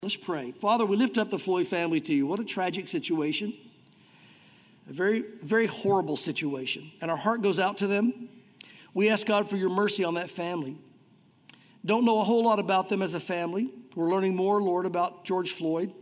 Let's pray. Father, we lift up the Floyd family to you. What a tragic situation. A very, very horrible situation. And our heart goes out to them. We ask God for your mercy on that family. Don't know a whole lot about them as a family. We're learning more, Lord, about George Floyd.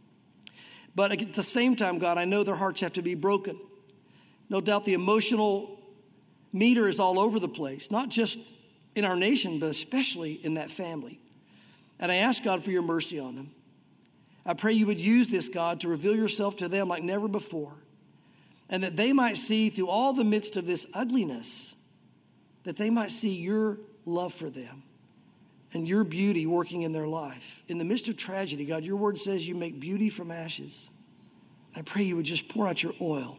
But at the same time, God, I know their hearts have to be broken. No doubt the emotional meter is all over the place, not just in our nation, but especially in that family. And I ask God for your mercy on them. I pray you would use this, God, to reveal yourself to them like never before. And that they might see through all the midst of this ugliness, that they might see your love for them and your beauty working in their life. In the midst of tragedy, God, your word says you make beauty from ashes. I pray you would just pour out your oil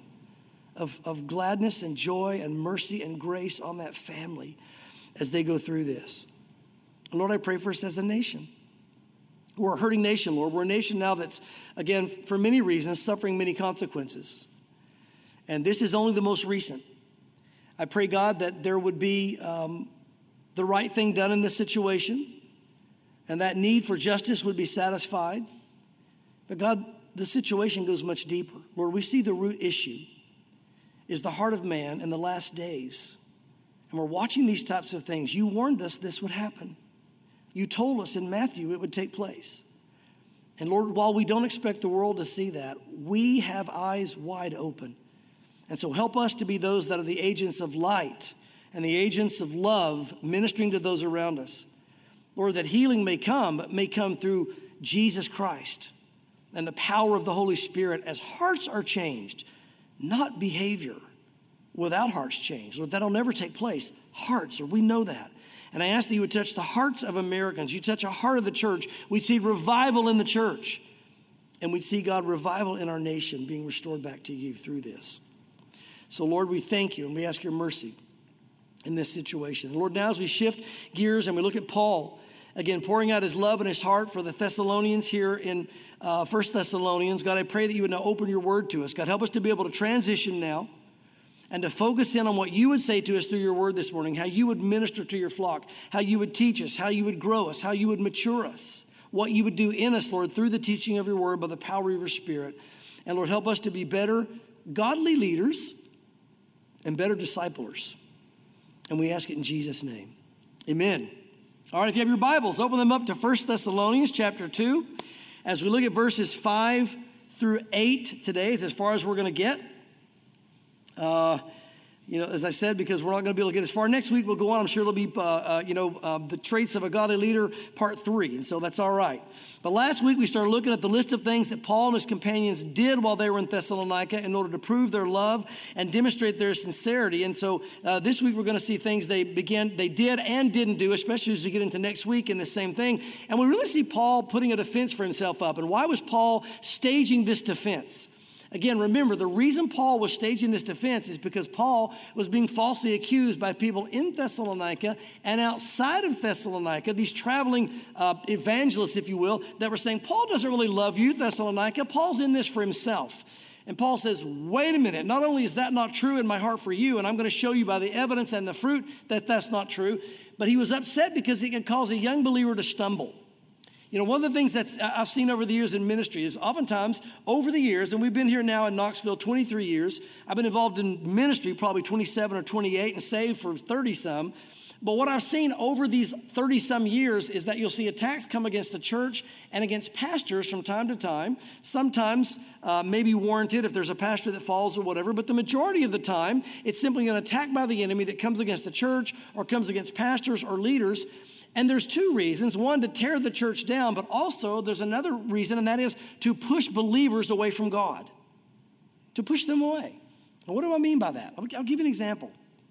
of gladness and joy and mercy and grace on that family as they go through this. And Lord, I pray for us as a nation. We're a hurting nation, Lord. We're a nation now that's, again, for many reasons, suffering many consequences. And this is only the most recent. I pray, God, that there would be the right thing done in this situation, and that need for justice would be satisfied. But God, the situation goes much deeper. Lord, we see the root issue is the heart of man in the last days. And we're watching these types of things. You warned us this would happen. You told us in Matthew it would take place. And Lord, while we don't expect the world to see that, we have eyes wide open. And so help us to be those that are the agents of light and the agents of love, ministering to those around us. Lord, that healing may come, but may come through Jesus Christ and the power of the Holy Spirit as hearts are changed, not behavior. Without hearts changed, Lord, that'll never take place. Hearts, Lord, we know that. And I ask that you would touch the hearts of Americans. You touch the heart of the church. We see revival in the church. And we see, God, revival in our nation being restored back to you through this. So, Lord, we thank you and we ask your mercy in this situation. And Lord, now as we shift gears and we look at Paul, again, pouring out his love and his heart for the Thessalonians here in 1 Thessalonians, God, I pray that you would now open your word to us. God, help us to be able to transition now and to focus in on what you would say to us through your word this morning, how you would minister to your flock, how you would teach us, how you would grow us, how you would mature us, what you would do in us, Lord, through the teaching of your word by the power of your Spirit. And Lord, help us to be better godly leaders and better disciplers. And we ask it in Jesus' name. Amen. All right, if you have your Bibles, open them up to 1 Thessalonians chapter 2. As we look at verses 5 through 8 today, as far as we're going to get. As I said, because we're not going to be able to get as far. Next week we'll go on. I'm sure it'll be, the traits of a godly leader, part 3. And so that's all right. But last week we started looking at the list of things that Paul and his companions did while they were in Thessalonica in order to prove their love and demonstrate their sincerity. And so this week we're going to see things they did and didn't do, especially as we get into next week in the same thing. And we really see Paul putting a defense for himself up. And why was Paul staging this defense? Again, remember, the reason Paul was staging this defense is because Paul was being falsely accused by people in Thessalonica and outside of Thessalonica, these traveling evangelists, if you will, that were saying, Paul doesn't really love you, Thessalonica. Paul's in this for himself. And Paul says, wait a minute, not only is that not true in my heart for you, and I'm going to show you by the evidence and the fruit that that's not true, but he was upset because it could cause a young believer to stumble. You know, one of the things that I've seen over the years in ministry is oftentimes over the years, and we've been here now in Knoxville 23 years. I've been involved in ministry probably 27 or 28 and saved for 30 some. But what I've seen over these 30 some years is that you'll see attacks come against the church and against pastors from time to time. Sometimes maybe warranted if there's a pastor that falls or whatever, but the majority of the time it's simply an attack by the enemy that comes against the church or comes against pastors or leaders. And there's two reasons. One, to tear the church down, but also there's another reason, and that is to push believers away from God, to push them away. Now, what do I mean by that? I'll give you an example.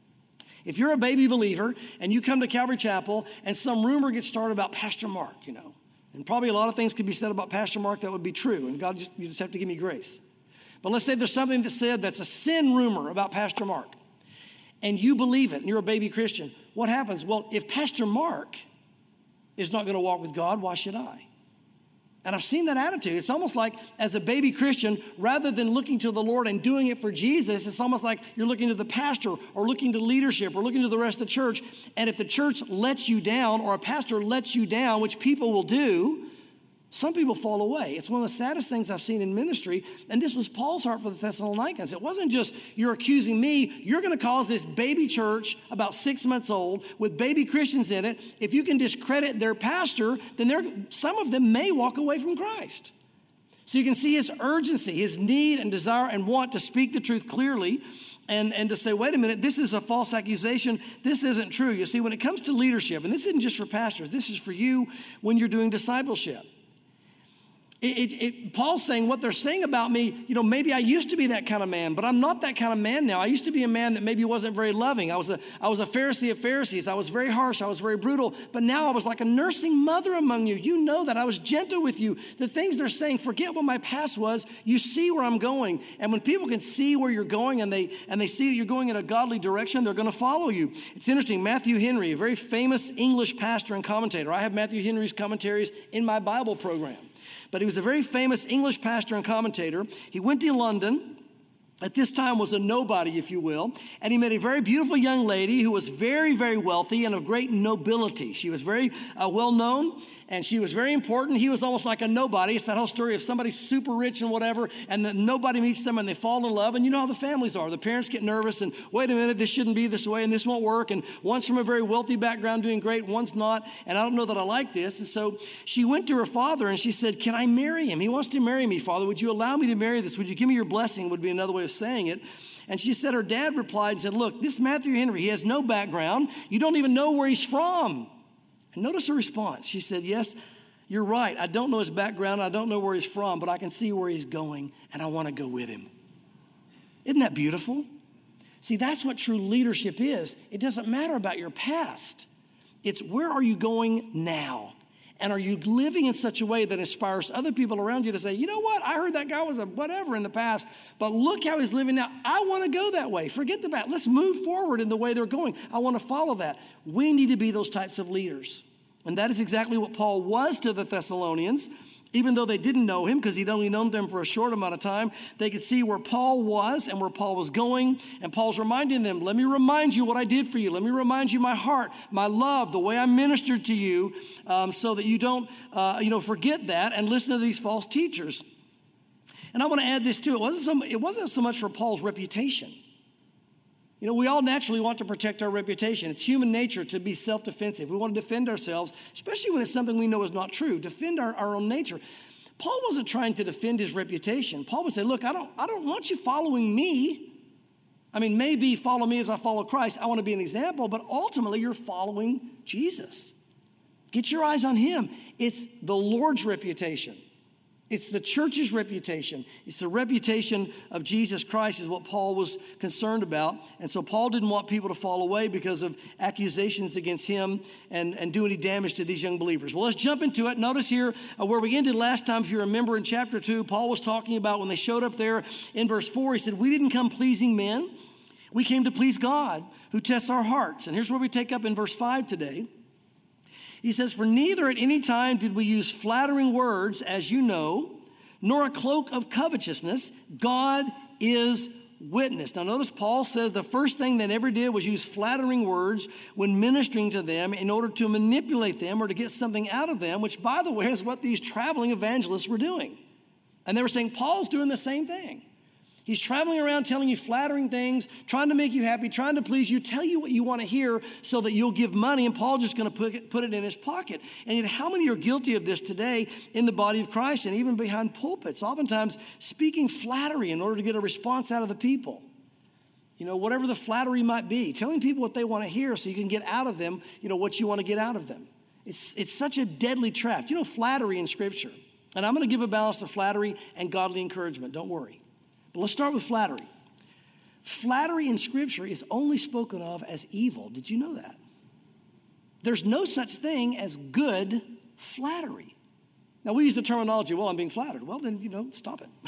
If you're a baby believer and you come to Calvary Chapel and some rumor gets started about Pastor Mark, and probably a lot of things could be said about Pastor Mark that would be true, and God, you just have to give me grace. But let's say there's something that's said that's a sin rumor about Pastor Mark, and you believe it, and you're a baby Christian. What happens? Well, if Pastor Mark is not going to walk with God, why should I? And I've seen that attitude. It's almost like as a baby Christian, rather than looking to the Lord and doing it for Jesus, it's almost like you're looking to the pastor or looking to leadership or looking to the rest of the church. And if the church lets you down or a pastor lets you down, which people will do, Some people fall away. It's one of the saddest things I've seen in ministry. And this was Paul's heart for the Thessalonians. It wasn't just, you're accusing me. You're going to cause this baby church, about 6 months old, with baby Christians in it. If you can discredit their pastor, then some of them may walk away from Christ. So you can see his urgency, his need and desire and want to speak the truth clearly and to say, wait a minute, this is a false accusation. This isn't true. You see, when it comes to leadership, and this isn't just for pastors, this is for you when you're doing discipleship. Paul's saying what they're saying about me, maybe I used to be that kind of man, but I'm not that kind of man now. I used to be a man that maybe wasn't very loving. I was a Pharisee of Pharisees. I was very harsh. I was very brutal. But now I was like a nursing mother among you. You know that I was gentle with you. The things they're saying, forget what my past was. You see where I'm going. And when people can see where you're going and they see that you're going in a godly direction, they're going to follow you. It's interesting. Matthew Henry, a very famous English pastor and commentator. I have Matthew Henry's commentaries in my Bible program. But he was a very famous English pastor and commentator. He went to London. At this time was a nobody, if you will. And he met a very beautiful young lady who was very, very wealthy and of great nobility. She was very well known. And she was very important. He was almost like a nobody. It's that whole story of somebody super rich and whatever, and then nobody meets them and they fall in love. And you know how the families are. The parents get nervous and, wait a minute, this shouldn't be this way and this won't work. And one's from a very wealthy background doing great, one's not. And I don't know that I like this. And so she went to her father and she said, can I marry him? He wants to marry me, Father. Would you allow me to marry this? Would you give me your blessing? Would be another way of saying it. And she said, her dad replied and said, look, this Matthew Henry, he has no background. You don't even know where he's from. And notice her response. She said, yes, you're right. I don't know his background. I don't know where he's from, but I can see where he's going, and I want to go with him. Isn't that beautiful? See, that's what true leadership is. It doesn't matter about your past. It's where are you going now? And are you living in such a way that inspires other people around you to say, you know what? I heard that guy was a whatever in the past, but look how he's living now. I want to go that way. Forget the past. Let's move forward in the way they're going. I want to follow that. We need to be those types of leaders. And that is exactly what Paul was to the Thessalonians. Even though they didn't know him because he'd only known them for a short amount of time, they could see where Paul was and where Paul was going. And Paul's reminding them, let me remind you what I did for you. Let me remind you my heart, my love, the way I ministered to you so that you don't, forget that and listen to these false teachers. And I want to add this too. It wasn't so much for Paul's reputation. We all naturally want to protect our reputation. It's human nature to be self-defensive. We want to defend ourselves, especially when it's something we know is not true. Defend our own nature. Paul wasn't trying to defend his reputation. Paul would say, look, I don't want you following me. I mean, maybe follow me as I follow Christ. I want to be an example, but ultimately you're following Jesus. Get your eyes on him. It's the Lord's reputation. It's the church's reputation. It's the reputation of Jesus Christ is what Paul was concerned about. And so Paul didn't want people to fall away because of accusations against him and do any damage to these young believers. Well, let's jump into it. Notice here where we ended last time, if you remember in chapter 2, Paul was talking about when they showed up there in verse 4, he said, we didn't come pleasing men. We came to please God who tests our hearts. And here's where we take up in verse 5 today. He says, for neither at any time did we use flattering words, as you know, nor a cloak of covetousness. God is witness. Now notice Paul says the first thing they ever did was use flattering words when ministering to them in order to manipulate them or to get something out of them, which, by the way, is what these traveling evangelists were doing. And they were saying, Paul's doing the same thing. He's traveling around telling you flattering things, trying to make you happy, trying to please you, tell you what you want to hear so that you'll give money, and Paul's just going to put it in his pocket. And yet how many are guilty of this today in the body of Christ and even behind pulpits, oftentimes speaking flattery in order to get a response out of the people? Whatever the flattery might be, telling people what they want to hear so you can get out of them, what you want to get out of them. It's such a deadly trap. Flattery in Scripture. And I'm going to give a balance to flattery and godly encouragement. Don't worry. But let's start with flattery. Flattery in Scripture is only spoken of as evil. Did you know that? There's no such thing as good flattery. Now, we use the terminology, well, I'm being flattered. Well, then, stop it.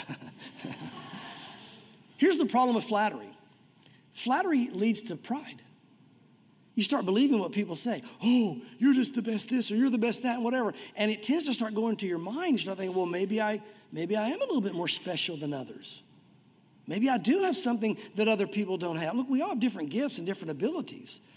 Here's the problem with flattery. Flattery leads to pride. You start believing what people say. Oh, you're just the best this, or you're the best that, and whatever. And it tends to start going to your mind. You start thinking, well, maybe I am a little bit more special than others. Maybe I do have something that other people don't have. Look, we all have different gifts and different abilities.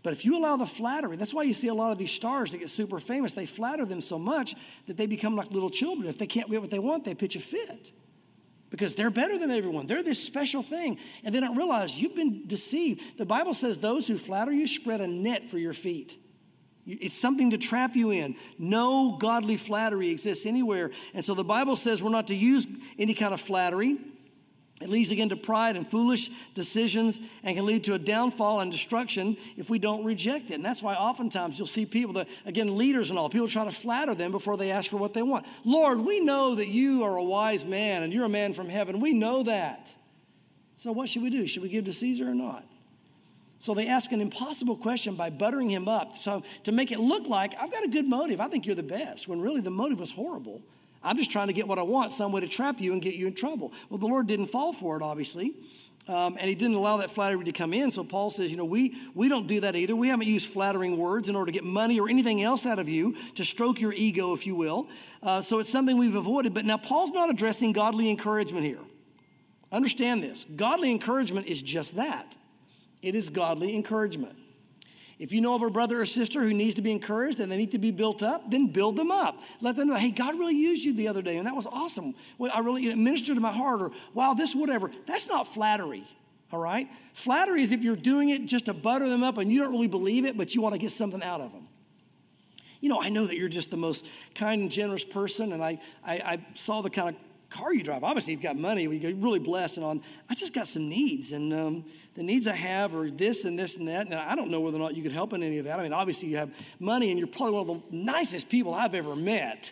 But if you allow the flattery, that's why you see a lot of these stars that get super famous. They flatter them so much that they become like little children. If they can't get what they want, they pitch a fit because they're better than everyone. They're this special thing. And they don't realize you've been deceived. The Bible says those who flatter you spread a net for your feet. It's something to trap you in. No godly flattery exists anywhere. And so the Bible says we're not to use any kind of flattery. It leads again to pride and foolish decisions and can lead to a downfall and destruction if we don't reject it. And that's why oftentimes you'll see people that, again, leaders and all, people try to flatter them before they ask for what they want. Lord, we know that you are a wise man and you're a man from heaven. We know that. So what should we do? Should we give to Caesar or not? So they ask an impossible question by buttering him up. So to make it look like I've got a good motive. I think you're the best, when really the motive was horrible. I'm just trying to get what I want, some way to trap you and get you in trouble. Well, the Lord didn't fall for it, obviously, and he didn't allow that flattery to come in. So Paul says, we don't do that either. We haven't used flattering words in order to get money or anything else out of you, to stroke your ego, if you will. So it's something we've avoided. But now Paul's not addressing godly encouragement here. Understand this. Godly encouragement is just that. It is godly encouragement. If you know of a brother or sister who needs to be encouraged and they need to be built up, then build them up. Let them know, hey, God really used you the other day, and that was awesome. Well, it ministered to my heart, or wow, this, whatever. That's not flattery, all right? Flattery is if you're doing it just to butter them up and you don't really believe it, but you want to get something out of them. I know that you're just the most kind and generous person, and I saw the kind of car you drive. Obviously, you've got money. You're really blessed and on. I just got some needs, and the needs I have are this and this and that. And I don't know whether or not you could help in any of that. I mean, obviously, you have money, and you're probably one of the nicest people I've ever met.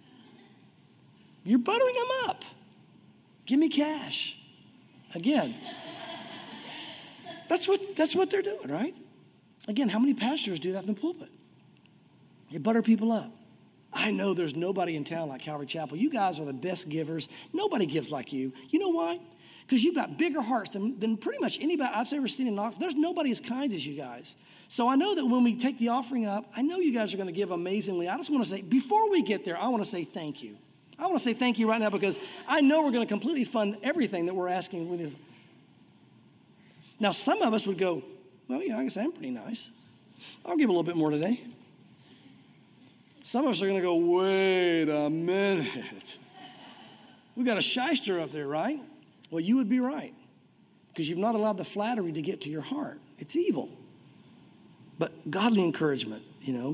You're buttering them up. Give me cash. Again, that's what they're doing, right? Again, how many pastors do that in the pulpit? They butter people up. I know there's nobody in town like Calvary Chapel. You guys are the best givers. Nobody gives like you. You know why? Because you've got bigger hearts than pretty much anybody I've ever seen in Knoxville. There's nobody as kind as you guys. So I know that when we take the offering up, I know you guys are going to give amazingly. I just want to say, before we get there, I want to say thank you. I want to say thank you right now because I know we're going to completely fund everything that we're asking. Now, some of us would go, well, yeah, I guess I'm pretty nice. I'll give a little bit more today. Some of us are going to go, wait a minute. We got a shyster up there, right? Well, you would be right because you've not allowed the flattery to get to your heart. It's evil. But godly encouragement,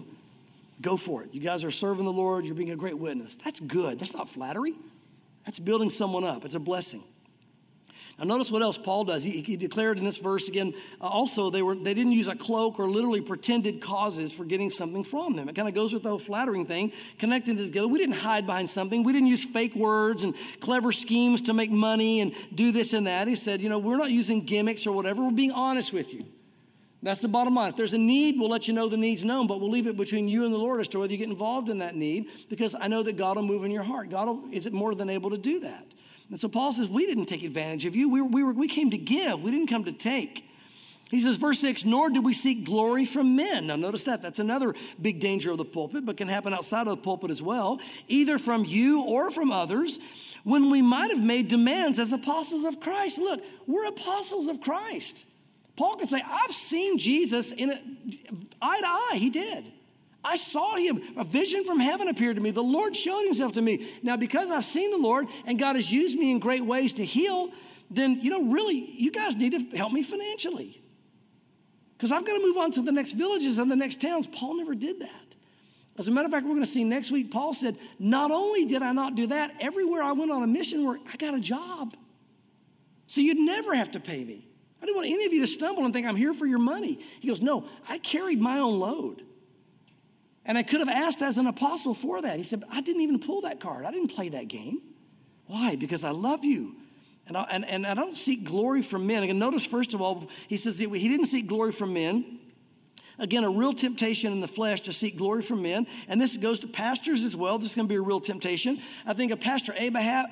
go for it. You guys are serving the Lord. You're being a great witness. That's good. That's not flattery. That's building someone up. It's a blessing. Now notice what else Paul does. He declared in this verse again, also they didn't use a cloak or literally pretended causes for getting something from them. It kind of goes with the whole flattering thing, connecting it together. We didn't hide behind something. We didn't use fake words and clever schemes to make money and do this and that. He said, we're not using gimmicks or whatever. We're being honest with you. That's the bottom line. If there's a need, we'll let you know the need's known, but we'll leave it between you and the Lord as to whether you get involved in that need, because I know that God will move in your heart. God is more than able to do that. And so Paul says, we didn't take advantage of you. We came to give. We didn't come to take. He says, verse 6, nor did we seek glory from men. Now notice that. That's another big danger of the pulpit, but can happen outside of the pulpit as well, either from you or from others, when we might have made demands as apostles of Christ. Look, we're apostles of Christ. Paul could say, I've seen Jesus eye to eye. He did. I saw him. A vision from heaven appeared to me. The Lord showed himself to me. Now, because I've seen the Lord and God has used me in great ways to heal, then, really, you guys need to help me financially. Because I've got to move on to the next villages and the next towns. Paul never did that. As a matter of fact, we're going to see next week, Paul said, not only did I not do that, everywhere I went on a mission work, I got a job. So you'd never have to pay me. I didn't want any of you to stumble and think I'm here for your money. He goes, no, I carried my own load. And I could have asked as an apostle for that. He said, I didn't even pull that card. I didn't play that game. Why? Because I love you. And I don't seek glory from men. Again, notice, first of all, he says that he didn't seek glory from men. Again, a real temptation in the flesh to seek glory from men. And this goes to pastors as well. This is going to be a real temptation. I think of Pastor Abahab.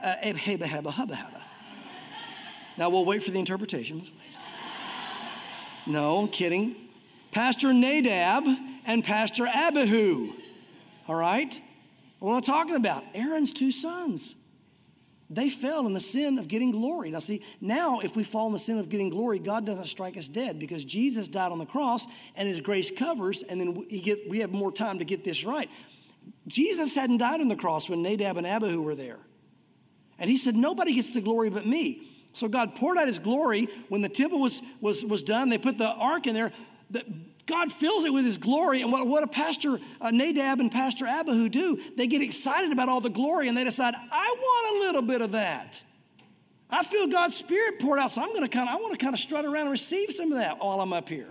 Now, we'll wait for the interpretations. No, I'm kidding. Pastor Nadab and Pastor Abihu. All right? What am I talking about? Aaron's two sons. They fell in the sin of getting glory. Now see, now if we fall in the sin of getting glory, God doesn't strike us dead because Jesus died on the cross and his grace covers, and then we have more time to get this right. Jesus hadn't died on the cross when Nadab and Abihu were there. And he said, nobody gets the glory but me. So God poured out his glory when the temple was done. They put the ark in there. God fills it with his glory. And what a Pastor Nadab and Pastor Abihu do, they get excited about all the glory and they decide, I want a little bit of that. I feel God's Spirit poured out, so I want to kind of strut around and receive some of that while I'm up here.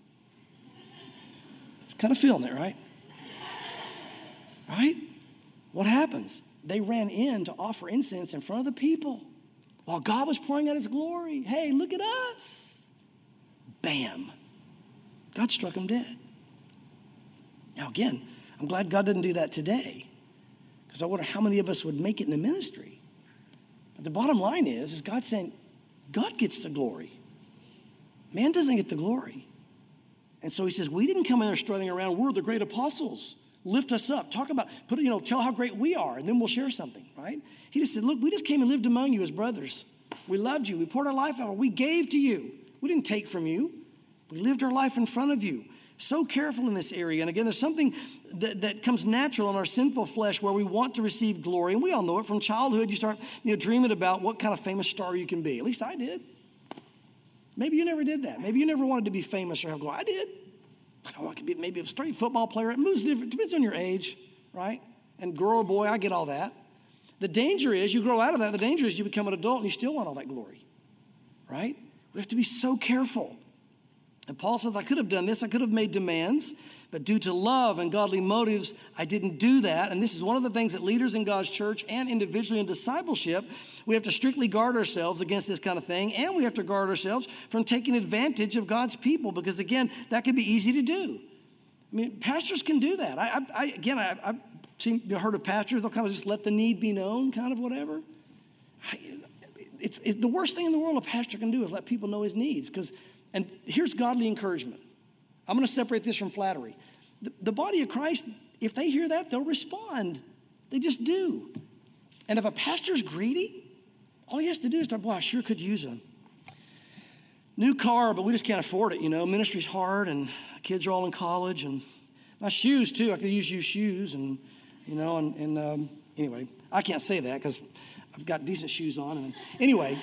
Kind of feeling it, right? Right? What happens? They ran in to offer incense in front of the people while God was pouring out his glory. Hey, look at us. Bam. God struck them dead. Now again, I'm glad God didn't do that today because I wonder how many of us would make it in the ministry. But the bottom line is God saying, God gets the glory. Man doesn't get the glory. And so he says, we didn't come in there strutting around. We're the great apostles. Lift us up. Talk about, tell how great we are, and then we'll share something, right? He just said, look, we just came and lived among you as brothers. We loved you. We poured our life out. We gave to you. We didn't take from you. We lived our life in front of you. So careful in this area. And again, there's something that comes natural in our sinful flesh where we want to receive glory. And we all know it from childhood. You start dreaming about what kind of famous star you can be. At least I did. Maybe you never did that. Maybe you never wanted to be famous or have glory. I did. I could be maybe a straight football player. It moves different. Depends on your age, right? And girl or boy, I get all that. The danger is you grow out of that. The danger is you become an adult and you still want all that glory, right? We have to be so careful. And Paul says, I could have done this. I could have made demands, but due to love and godly motives, I didn't do that. And this is one of the things that leaders in God's church and individually in discipleship, we have to strictly guard ourselves against this kind of thing. And we have to guard ourselves from taking advantage of God's people because, again, that can be easy to do. I mean, pastors can do that. I've heard of pastors, they'll kind of just let the need be known, kind of whatever. It's the worst thing in the world a pastor can do is let people know his needs because. And here's godly encouragement. I'm going to separate this from flattery. The body of Christ, if they hear that, they'll respond. They just do. And if a pastor's greedy, all he has to do is, boy, I sure could use a new car, but we just can't afford it. Ministry's hard and kids are all in college. And my shoes, too. I could use used shoes. And anyway, I can't say that because I've got decent shoes on. And anyway,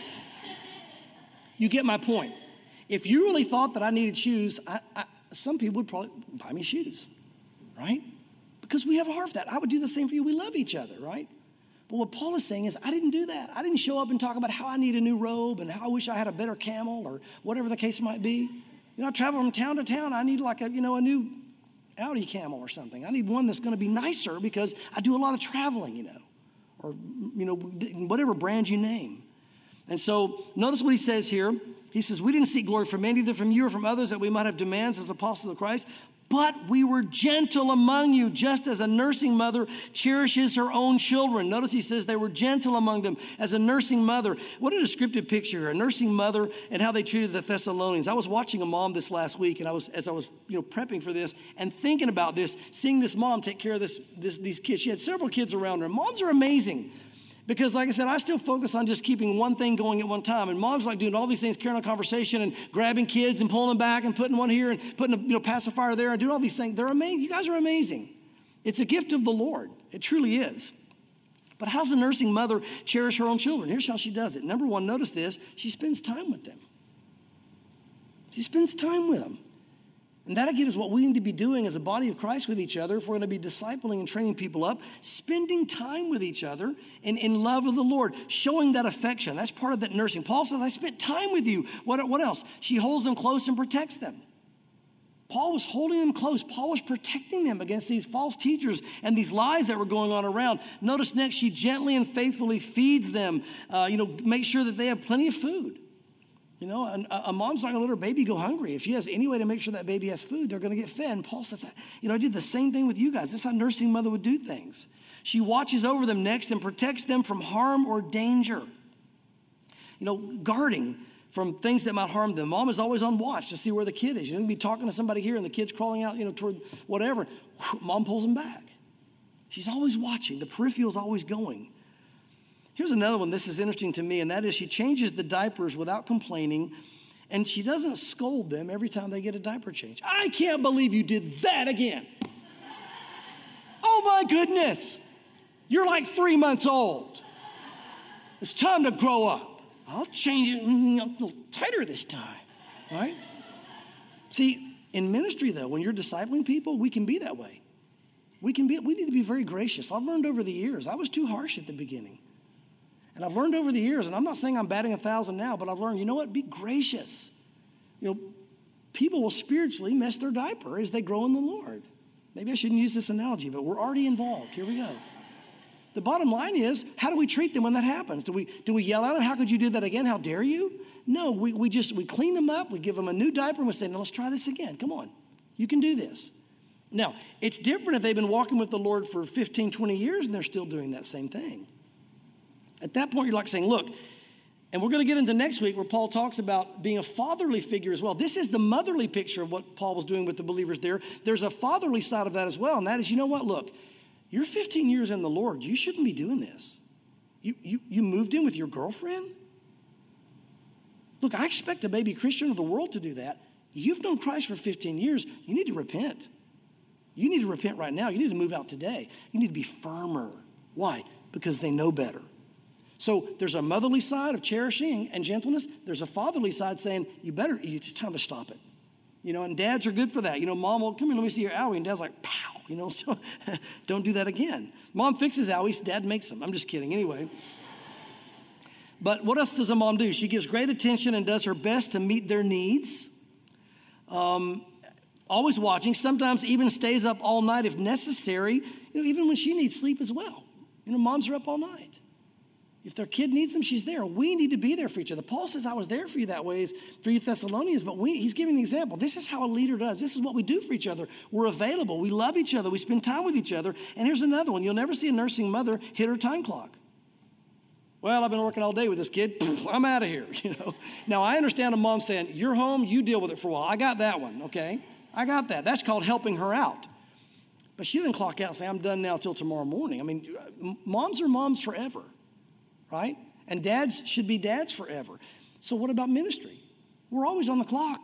you get my point. If you really thought that I needed shoes, some people would probably buy me shoes, right? Because we have a heart for that. I would do the same for you. We love each other, right? But what Paul is saying is I didn't do that. I didn't show up and talk about how I need a new robe and how I wish I had a better camel or whatever the case might be. I travel from town to town. I need like a new Audi camel or something. I need one that's going to be nicer because I do a lot of traveling, or whatever brand you name. And so notice what he says here. He says, we didn't seek glory from men, either from you or from others, that we might have demands as apostles of Christ, but we were gentle among you, just as a nursing mother cherishes her own children. Notice he says they were gentle among them as a nursing mother. What a descriptive picture, a nursing mother and how they treated the Thessalonians. I was watching a mom this last week, and as I was prepping for this and thinking about this, seeing this mom take care of these kids. She had several kids around her. Moms are amazing. Because like I said, I still focus on just keeping one thing going at one time. And mom's like doing all these things, carrying on conversation and grabbing kids and pulling them back and putting one here and putting a pacifier there and doing all these things. They're amazing. You guys are amazing. It's a gift of the Lord. It truly is. But how's a nursing mother cherish her own children? Here's how she does it. Number one, notice this. She spends time with them. She spends time with them. And that, again, is what we need to be doing as a body of Christ with each other if we're going to be discipling and training people up, spending time with each other in love of the Lord, showing that affection. That's part of that nursing. Paul says, I spent time with you. What else? She holds them close and protects them. Paul was holding them close. Paul was protecting them against these false teachers and these lies that were going on around. Notice next, she gently and faithfully feeds them, make sure that they have plenty of food. A mom's not going to let her baby go hungry. If she has any way to make sure that baby has food, they're going to get fed. And Paul says, I did the same thing with you guys. This is how a nursing mother would do things. She watches over them next and protects them from harm or danger. Guarding from things that might harm them. Mom is always on watch to see where the kid is. You can be talking to somebody here and the kid's crawling out, toward whatever. Mom pulls them back. She's always watching. The peripheral is always going. Here's another one. This is interesting to me, and that is she changes the diapers without complaining, and she doesn't scold them every time they get a diaper change. I can't believe you did that again. Oh my goodness. You're like 3 months old. It's time to grow up. I'll change it a little tighter this time, right? See, in ministry though, when you're discipling people, we can be that way. We need to be very gracious. I've learned over the years, I was too harsh at the beginning. And I've learned over the years, and I'm not saying I'm batting 1,000 now, but I've learned, you know what, be gracious. People will spiritually mess their diaper as they grow in the Lord. Maybe I shouldn't use this analogy, but we're already involved. Here we go. The bottom line is, how do we treat them when that happens? Do we yell at them? How could you do that again? How dare you? No, we clean them up. We give them a new diaper and we say, now let's try this again. Come on, you can do this. Now, it's different if they've been walking with the Lord for 15, 20 years and they're still doing that same thing. At that point, you're like saying, look, and we're going to get into next week where Paul talks about being a fatherly figure as well. This is the motherly picture of what Paul was doing with the believers there. There's a fatherly side of that as well, and that is, you know what, look, you're 15 years in the Lord. You shouldn't be doing this. You moved in with your girlfriend? Look, I expect a baby Christian of the world to do that. You've known Christ for 15 years. You need to repent. You need to repent right now. You need to move out today. You need to be firmer. Why? Because they know better. So there's a motherly side of cherishing and gentleness. There's a fatherly side saying, it's time to stop it. And dads are good for that. Mom will, come here, let me see your owie. And dad's like, pow, so don't do that again. Mom fixes owies, dad makes them. I'm just kidding. Anyway. But what else does a mom do? She gives great attention and does her best to meet their needs. Always watching, sometimes even stays up all night if necessary, even when she needs sleep as well. Moms are up all night. If their kid needs them, she's there. We need to be there for each other. Paul says, I was there for you that way for you Thessalonians, but he's giving the example. This is how a leader does. This is what we do for each other. We're available. We love each other. We spend time with each other. And here's another one. You'll never see a nursing mother hit her time clock. Well, I've been working all day with this kid. I'm out of here, Now, I understand a mom saying, you're home, you deal with it for a while. I got that one, okay? I got that. That's called helping her out. But she didn't clock out and say, I'm done now till tomorrow morning. I mean, moms are moms forever. Right? And dads should be dads forever. So what about ministry? We're always on the clock.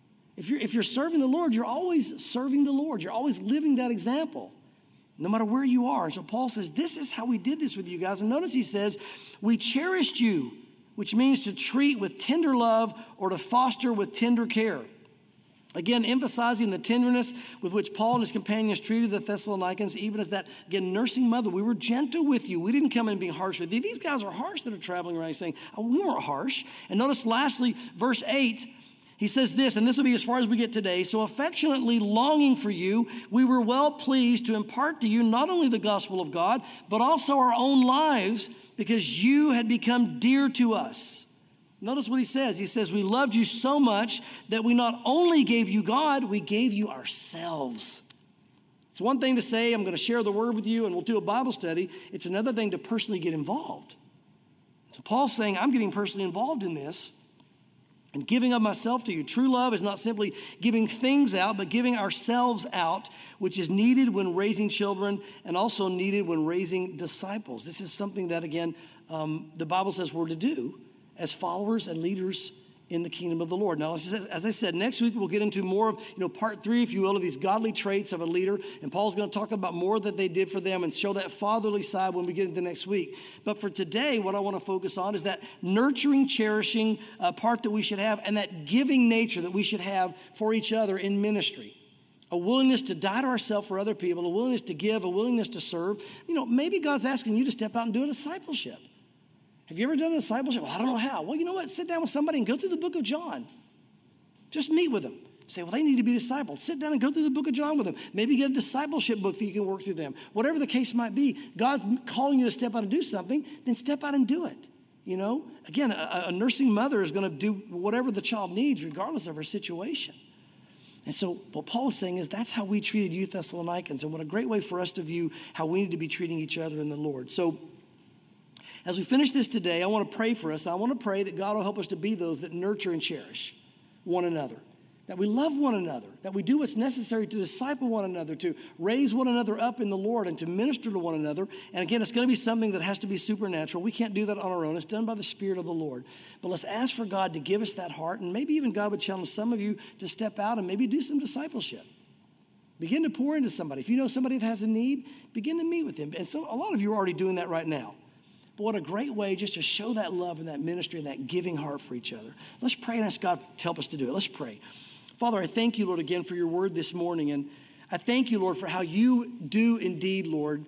If you're serving the Lord, you're always serving the Lord. You're always living that example, no matter where you are. And so Paul says, this is how we did this with you guys. And notice he says, we cherished you, which means to treat with tender love or to foster with tender care. Again, emphasizing the tenderness with which Paul and his companions treated the Thessalonians, even as that, again, nursing mother. We were gentle with you. We didn't come in being harsh with you. These guys are harsh that are traveling around saying, oh, we weren't harsh. And notice lastly, verse 8, he says this, and this will be as far as we get today. So affectionately longing for you, we were well pleased to impart to you not only the gospel of God, but also our own lives, because you had become dear to us. Notice what he says. He says, we loved you so much that we not only gave you God, we gave you ourselves. It's one thing to say, I'm going to share the word with you and we'll do a Bible study. It's another thing to personally get involved. So Paul's saying, I'm getting personally involved in this and giving of myself to you. True love is not simply giving things out, but giving ourselves out, which is needed when raising children and also needed when raising disciples. This is something that, again, the Bible says we're to do as followers and leaders in the kingdom of the Lord. Now, as I said, next week we'll get into more of, part 3, if you will, of these godly traits of a leader. And Paul's going to talk about more that they did for them and show that fatherly side when we get into next week. But for today, what I want to focus on is that nurturing, cherishing part that we should have and that giving nature that we should have for each other in ministry. A willingness to die to ourselves for other people, a willingness to give, a willingness to serve. Maybe God's asking you to step out and do a discipleship. Have you ever done a discipleship? Well, I don't know how. Well, you know what? Sit down with somebody and go through the book of John. Just meet with them. Say, well, they need to be discipled. Sit down and go through the book of John with them. Maybe get a discipleship book that you can work through them. Whatever the case might be, God's calling you to step out and do something, then step out and do it. Again, a nursing mother is going to do whatever the child needs, regardless of her situation. And so what Paul is saying is that's how we treated you Thessalonians, and what a great way for us to view how we need to be treating each other in the Lord. So as we finish this today, I want to pray for us. I want to pray that God will help us to be those that nurture and cherish one another. that we love one another, that we do what's necessary to disciple one another, to raise one another up in the Lord and to minister to one another. And again, it's going to be something that has to be supernatural. We can't do that on our own. It's done by the Spirit of the Lord. But let's ask for God to give us that heart, and maybe even God would challenge some of you to step out and maybe do some discipleship. Begin to pour into somebody. If you know somebody that has a need, begin to meet with them. And so a lot of you are already doing that right now. But what a great way just to show that love and that ministry and that giving heart for each other. Let's pray and ask God to help us to do it. Let's pray. Father, I thank you, Lord, again for your word this morning. And I thank you, Lord, for how you do indeed, Lord,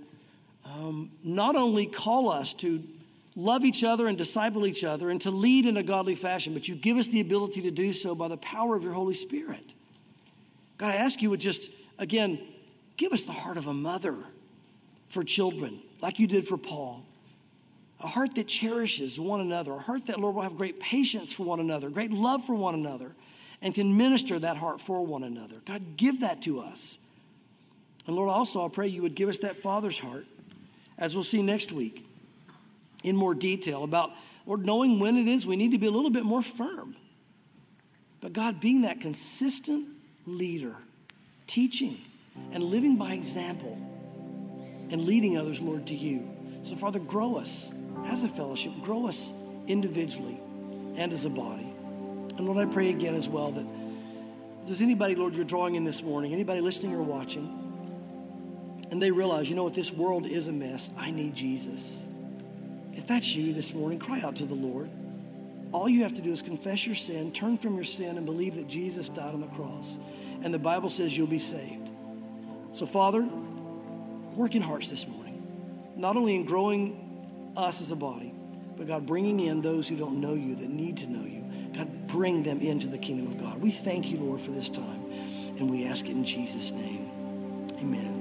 not only call us to love each other and disciple each other and to lead in a godly fashion, but you give us the ability to do so by the power of your Holy Spirit. God, I ask you would just, again, give us the heart of a mother for children, like you did for Paul. A heart that cherishes one another, a heart that, Lord, will have great patience for one another, great love for one another, and can minister that heart for one another. God, give that to us. And Lord, also I pray you would give us that father's heart, as we'll see next week in more detail about, Lord, knowing when it is we need to be a little bit more firm. But God, being that consistent leader, teaching and living by example and leading others, Lord, to you. So Father, grow us as a fellowship, grow us individually and as a body. And Lord, I pray again as well that if there's anybody, Lord, you're drawing in this morning, anybody listening or watching, and they realize, you know what, this world is a mess. I need Jesus. If that's you this morning, cry out to the Lord. All you have to do is confess your sin, turn from your sin, and believe that Jesus died on the cross. And the Bible says you'll be saved. So Father, work in hearts this morning, not only in growing us as a body, but God, bringing in those who don't know you, that need to know you. God, bring them into the kingdom of God. We thank you, Lord, for this time, and we ask it in Jesus' name. Amen.